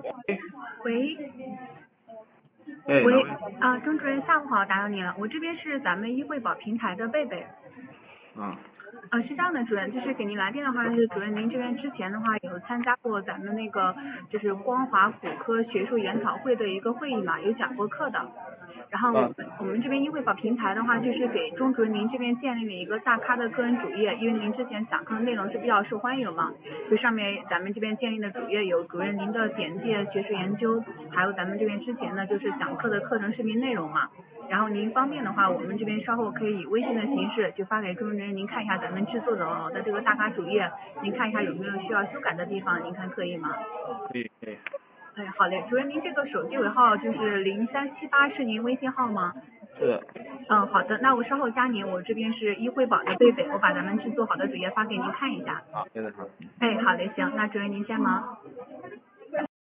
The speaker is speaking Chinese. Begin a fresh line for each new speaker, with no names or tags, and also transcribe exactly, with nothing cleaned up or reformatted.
喂，
哎，
喂，
哪位？
啊，钟主任，下午好，打扰你了。我这边是咱们医惠保平台的贝贝。
啊，
呃，是这样的，主任，就是给您来电的话，是主任您这边之前的话有参加过咱们那个就是光华骨科学术研讨会的一个会议嘛，有讲过课的。然后我们、我们这边医惠保平台的话，就是给钟主任您这边建立了一个大咖的个人主页，因为您之前讲课的内容是比较受欢迎嘛，就上面咱们这边建立的主页有主任您的简介、学术研究，还有咱们这边之前呢就是讲课的课程视频内容嘛。然后您方便的话，我们这边稍后可以以微信的形式就发给钟主任，您看一下咱们制作的的这个大咖主页，您看一下有没有需要修改的地方，您看可以吗？
可以可以。
哎，好嘞，主任，您这个手机尾号就是零三七八是您微信号吗？
是的。
嗯，好的，那我稍后加您，我这边是医惠保的贝贝，我把咱们制作好的主页发给您看一下。
好，现在好。
哎，好嘞，行，那主任您先忙。